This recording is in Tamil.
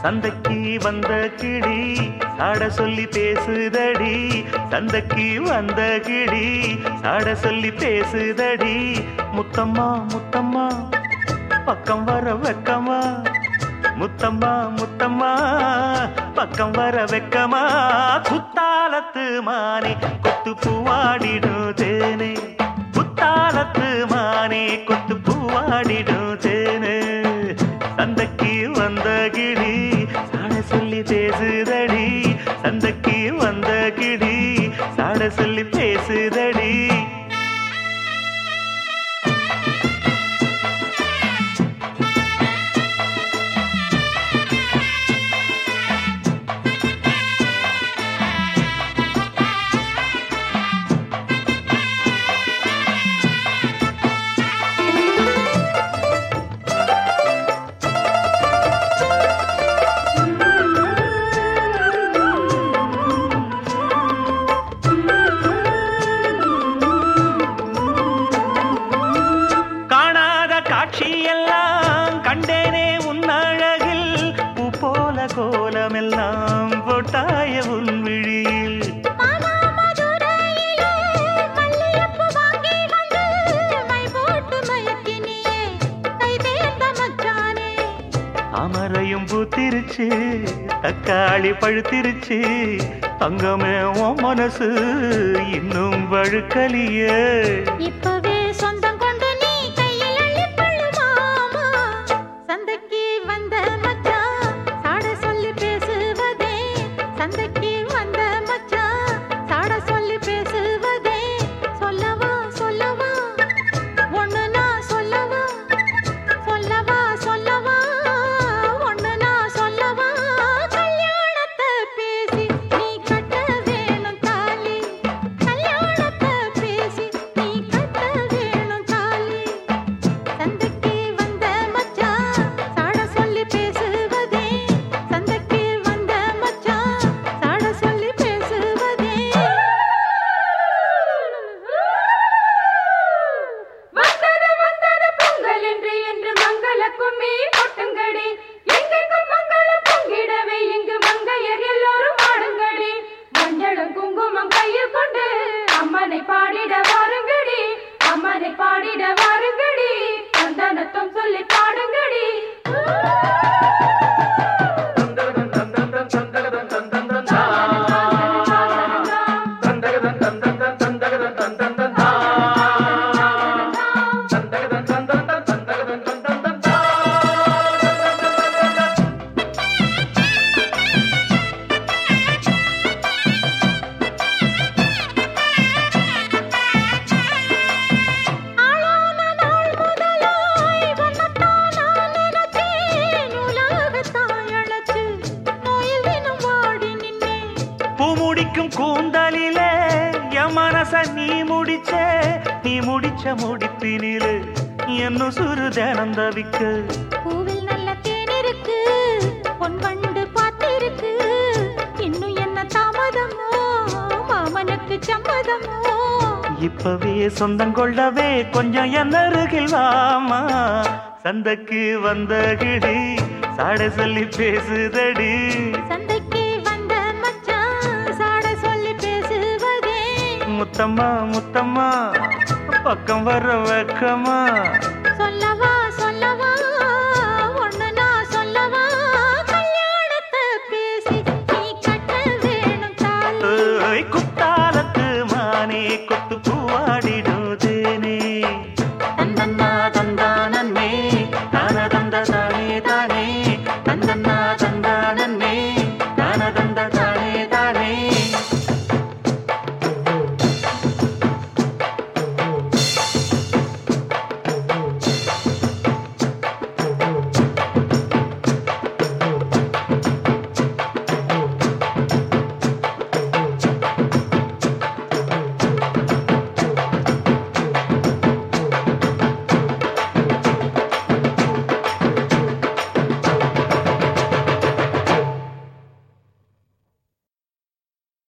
சந்தைக்கு வந்த கிளி சாட சொல்லி பேசுதடி, சந்தைக்கு வந்த கிளி சாட சொல்லி பேசுதடி. முத்தம்மா முத்தம்மா பக்கம் வர வெக்கமா, முத்தம்மா முத்தம்மா பக்கம் வர வெக்கமா. குத்தாலத்து மானே கொத்து பூவாடிடும் தேனே, குத்தாலத்து மானே கொத்து பூவாடிடும் தேனே. சந்தைக்கு வந்த கிளி சாட சொல்லி பேசுதடி, சந்தைக்கு வந்த கிளி சாட சொல்லி பேசுதடி. கண்டேனே உன் அழகில் பூ போல கோலமெல்லாம் போட்டாய உன் விழியில். அமரையும் பூத்திருச்சு, தக்காளி பழுத்திருச்சு, தங்கமே உன் மனசு இன்னும் வழுக்கலியே. இப்பவே சொந்தம் கொண்டு நீ கையில் அள்ளிப்பள்ளு மாமா. சந்தைக்கு வந்த மச்சான் சாட சொல்லி பேசுவதே, சந்தைக்கு வந்த மச்சான் சாட சொல்லி பேசுவதே. சொல்லவா சொல்லவா ஒண்ணு நான் சொல்லவா, சொல்லவா சொல்லவா ஒண்ணு நான் சொல்லவா. கல்யாணத்தை பேசி நீ கட்ட வேணும் தாலி, கல்யாணத்தை பேசி நீ கட்ட வேணும் தாலி. சந்தைக்கு வந்த மச்சான் சாட சொல்லி பேசுவதே, சந்தைக்கு வந்த மச்சான் சாட சொல்லி பேசுவதே. வந்தது வந்தது பொங்கல் என்று மங்கள கும்மி கொட்டுங்கடி. எங்கெங்கும் மங்களம் பொங்கிடவே இங்கு மங்கையர் எல்லோரும் ஆடுங்கடி. மஞ்சளும் குங்குமம் கையில் கொண்டு அம்மனை பாடிட வாருங்கடி, அம்மனை பாடிட வாருங்கடி. சந்தனத்தும் சொல்லி பாடுங்கடி. ஆளான நாள் முதலாய் வண்ணத்தான் நான் நினைச்சேன், உலகத்தாய் அழைச்சு நோயில் தினம் வாடி நின்னேன். பூ முடிக்கும் கூந்தலிலே என் மனச நீ முடிச்ச, நீ முடிச்ச முடிப்பினிலே என்ன சுரு தினந்தவிக்க. பூவில் நல்ல தேன் இருக்கு, பொன் வண்டு பார்த்திருக்கு, இன்னும் என்ன தாமதமோ மாமனுக்கு சம்மதமோ. இப்பவே சொந்தம் கொள்ளவே கொஞ்சம் என் அருகில் வாமா. சந்தைக்கு வந்த கிளி சாட சொல்லி பேசுதடி, சந்தைக்கு வந்த மச்சான் சாட சொல்லி பேசுவதே. முத்தம்மா முத்தம்மா பக்கம் வர வெக்கமா. சொல்லவா